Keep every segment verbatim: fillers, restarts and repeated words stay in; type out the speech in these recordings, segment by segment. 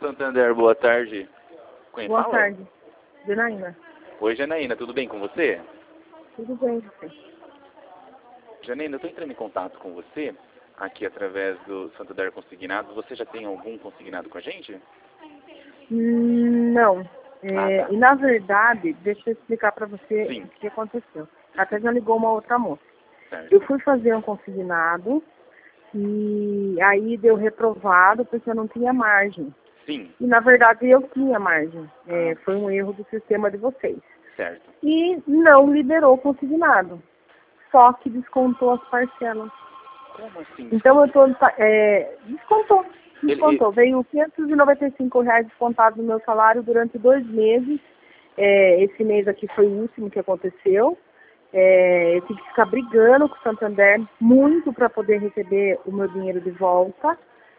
Santander, boa tarde. Quem Boa fala? tarde. Janaína. Oi, Janaína, tudo bem com você? Tudo bem, você? Janaína, eu estou entrando em contato com você aqui através do Santander Consignados. Você já tem algum consignado com a gente? Hum, não. É, Ah, tá. E na verdade, deixa eu explicar para você Sim. o que aconteceu. Até já ligou uma outra moça. Certo. Eu fui fazer um consignado e aí deu reprovado porque eu não tinha margem. Sim, E na verdade eu tinha margem. É, Ah. foi um erro do sistema de vocês. certo. E não liberou o consignado. Só que descontou as parcelas. Como assim? Então eu estou... É, descontou. Ele- Descontou. Veio quinhentos e noventa e cinco reais descontado do meu salário durante dois meses. É, esse mês aqui foi o último que aconteceu. É, eu tive que ficar brigando com o Santander muito para poder receber o meu dinheiro de volta.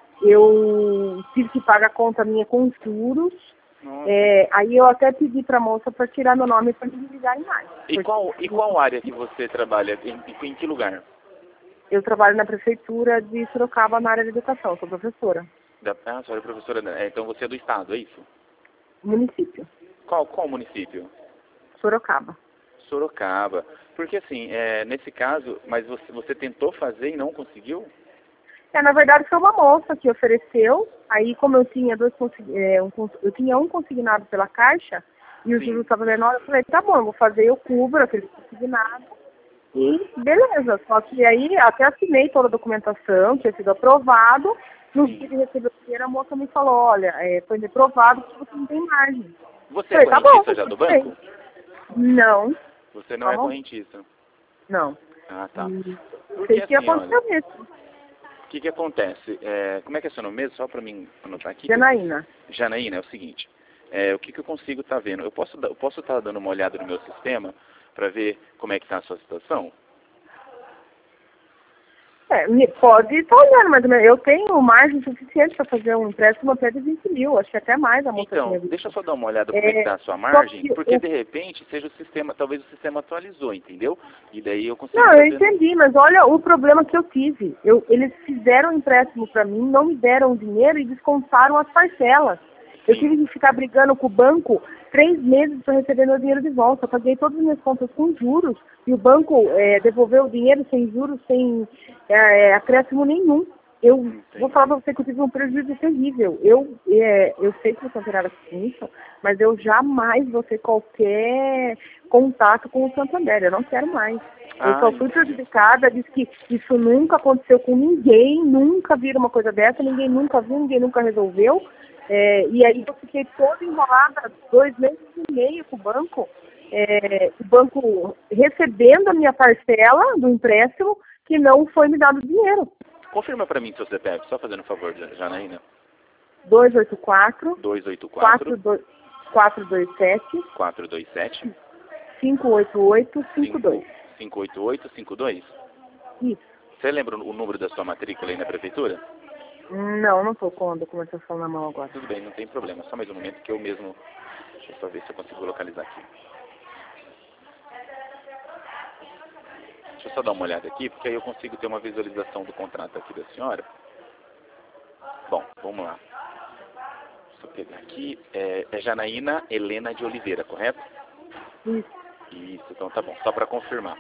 Eu tive que pagar a conta minha com juros. Nossa. É, aí eu até pedi para a moça para tirar meu nome para me ligarem mais. E Porque qual, e qual área que você trabalha? Em, em que lugar? eu trabalho na prefeitura de Sorocaba na área de educação, sou professora. Da, ah, a senhora é professora, né? É, então você é do estado, é isso? Município, Qual, qual município? Sorocaba. Sorocaba. Porque assim, é, nesse caso, mas você, você tentou fazer e não conseguiu? É, na verdade foi uma moça que ofereceu, aí como eu tinha dois consi- é, um, cons- eu tinha um consignado pela Caixa e o Sim. juros estava menor, eu falei, tá bom, eu vou fazer, eu cubro aquele consignado e beleza. Só que aí até assinei toda a documentação, tinha sido aprovado, no Sim. dia de receber o dinheiro a moça me falou, olha, é, foi reprovado porque você não tem margem. Você Eu é falei, tá bom, correntista já do tudo bem. banco? Não, Você não é Como? correntista. não. Ah, tá. E Porque sei que assim, olha, aconteceu mesmo. o que que acontece? É, como é que é seu nome mesmo? Só para mim anotar aqui. Janaína. Janaína, é o seguinte, é, o que, que eu consigo estar vendo? Eu posso eu posso estar dando uma olhada no meu sistema para ver como é que está a sua situação? É, me- pode estar olhando, mas eu tenho margem suficiente para fazer um empréstimo até de vinte mil, acho que até mais a moça Então, tinha visto. deixa eu só dar uma olhada como é que É, está a sua só margem, que porque o- de repente seja o sistema, talvez o sistema atualizou, entendeu? E daí eu consigo Não, eu fazer... entendi, mas olha o problema que eu tive. Eu, eles fizeram um empréstimo para mim, não me deram o dinheiro e descontaram as parcelas. Eu Sim. tive que ficar brigando com o banco três meses para receber meu dinheiro de volta. Eu paguei todas as minhas contas com juros e o banco é, devolveu o dinheiro sem juros, sem é, é, acréscimo nenhum. Eu Entendi. vou falar para você que eu tive um prejuízo terrível. Eu, é, eu sei que você não tem nada com isso, mas eu jamais vou ter qualquer contato com o Santander. Eu não quero mais. Eu Ah, só fui entendi. prejudicada, disse que isso nunca aconteceu com ninguém, nunca viram uma coisa dessa, ninguém nunca viu, ninguém nunca resolveu. É, e aí eu fiquei toda enrolada, dois meses e meio com o banco, é, o banco recebendo a minha parcela do empréstimo, que não foi me dado dinheiro. Confirma para mim seu C P F, só fazendo um favor, Janaína. dois oito quatro, dois oito quatro, quatro dois sete, quatro dois sete, cinco oito oito, cinco dois. cinco oito oito cinco dois. Isso. Você lembra o número da sua matrícula aí na prefeitura? Não, não estou com a documentação na mão agora. Tudo bem, não tem problema. Só mais um momento que eu mesmo... Deixa eu só ver se eu consigo localizar aqui. Deixa eu só dar uma olhada aqui, porque aí eu consigo ter uma visualização do contrato aqui da senhora. Bom, vamos lá. Deixa eu pegar aqui. É, é Janaína Helena de Oliveira, correto? Isso. Isso, então tá bom. Só para confirmar.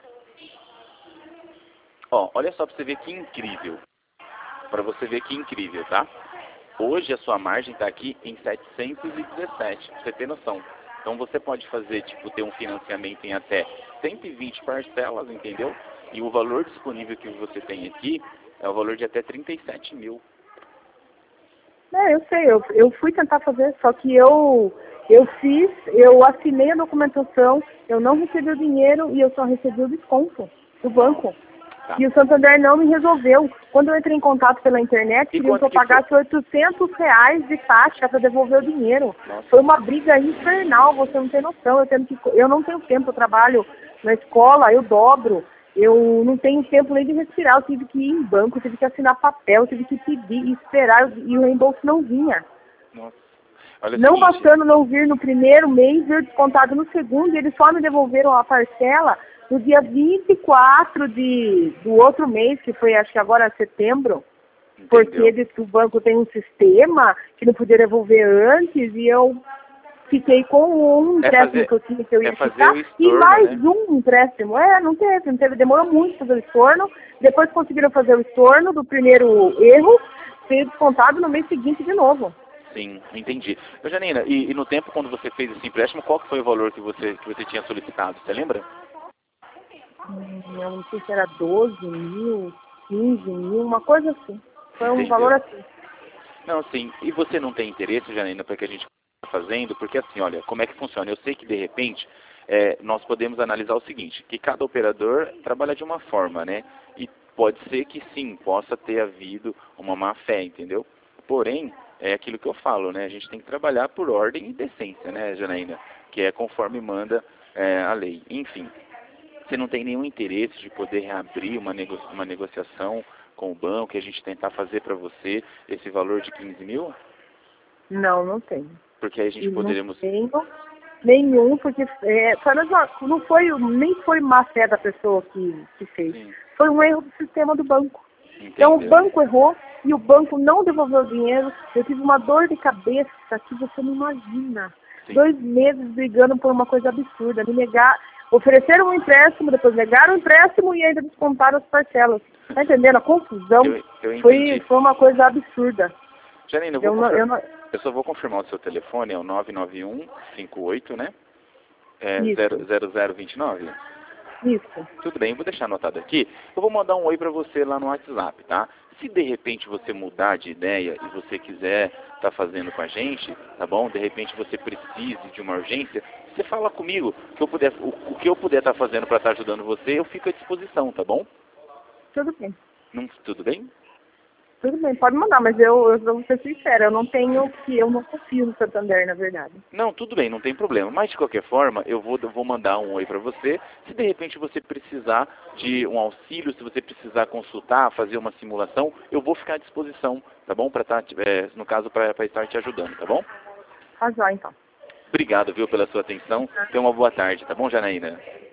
Ó, olha só para você ver que incrível. Para você ver que incrível, tá? Hoje a sua margem está aqui em setecentos e dezessete, pra você ter noção. Então você pode fazer, tipo, ter um financiamento em até cento e vinte parcelas, entendeu? E o valor disponível que você tem aqui é o valor de até trinta e sete mil. É, eu sei, eu, eu fui tentar fazer, só que eu, eu fiz, eu assinei a documentação, eu não recebi o dinheiro e eu só recebi o desconto do banco. Tá. E o Santander não me resolveu. Quando eu entrei em contato pela internet, E queriam que quanto eu que pagasse oitocentos reais de taxa para devolver o dinheiro. Nossa. Foi uma briga infernal, você não tem noção. Eu, tendo que, eu não tenho tempo, eu trabalho na escola, eu dobro. Eu não tenho tempo nem de respirar, eu tive que ir em banco, eu tive que assinar papel, eu tive que pedir e esperar, e o reembolso não vinha. Nossa. Olha o Não seguinte, bastando não vir no primeiro mês, veio descontado no segundo, e eles só me devolveram a parcela no dia vinte e quatro de, do outro mês, que foi acho que agora setembro. porque eles, o banco tem um sistema que não podia devolver antes e eu fiquei com um empréstimo é fazer, que eu tinha que eu ia é ficar estorno, e mais né? um empréstimo. É, não teve, não teve, demorou muito fazer o estorno. Depois conseguiram fazer o estorno do primeiro erro, ser descontado no mês seguinte de novo. Sim, entendi. Ô, Janina, e, e no tempo quando você fez esse empréstimo, qual que foi o valor que você, que você tinha solicitado? Você lembra? Hum, eu não sei se era doze mil, quinze mil, uma coisa assim. Foi um Entendeu. valor assim. Não, sim. E você não tem interesse, Janina, para que a gente fazendo, porque assim, olha, como é que funciona? Eu sei que de repente é, nós podemos analisar o seguinte, que cada operador trabalha de uma forma, né? E pode ser que sim, possa ter havido uma má fé, entendeu? Porém, é aquilo que eu falo, né? A gente tem que trabalhar por ordem e decência, né, Janaína? Que é conforme manda é, a lei. Enfim, você não tem nenhum interesse de poder reabrir uma, nego uma negociação com o banco e a gente tentar fazer para você esse valor de quinze mil? Não, não tenho. Porque aí a gente E poderíamos... não tenho nenhum, porque é, foi mesma, não foi, nem foi má fé da pessoa que, que fez. Sim. Foi um erro do sistema do banco. Entendeu? Então o banco errou e o banco não devolveu o dinheiro. Eu tive uma dor de cabeça que você não imagina. Sim. Dois meses brigando por uma coisa absurda. Me negar, ofereceram um empréstimo, depois negaram o empréstimo e ainda descontaram as parcelas. Tá entendendo? A confusão eu, eu foi, foi uma coisa absurda. Janine, eu, vou eu, não, eu, não... eu só vou confirmar o seu telefone, é o nove nove um cinco oito, né? É zero zero dois nove? Isso. Tudo bem, eu vou deixar anotado aqui. Eu vou mandar um oi para você lá no WhatsApp, tá? Se de repente você mudar de ideia e você quiser estar tá fazendo com a gente, tá bom? De repente você precise de uma urgência, você fala comigo, que eu puder, o, o que eu puder estar tá fazendo para estar tá ajudando você, eu fico à disposição, tá bom? Tudo bem. Não, tudo bem? Tudo bem, pode mandar, mas eu, eu vou ser sincera, eu não tenho, que eu não confio no Santander, na verdade. Não, tudo bem, não tem problema. Mas, de qualquer forma, eu vou, eu vou mandar um oi para você. Se, de repente, você precisar de um auxílio, se você precisar consultar, fazer uma simulação, eu vou ficar à disposição, tá bom? Pra tá, é, no caso, para estar te ajudando, tá bom? Tá já, então. Obrigado, viu, pela sua atenção. Tenha uma boa tarde, tá bom, Janaína?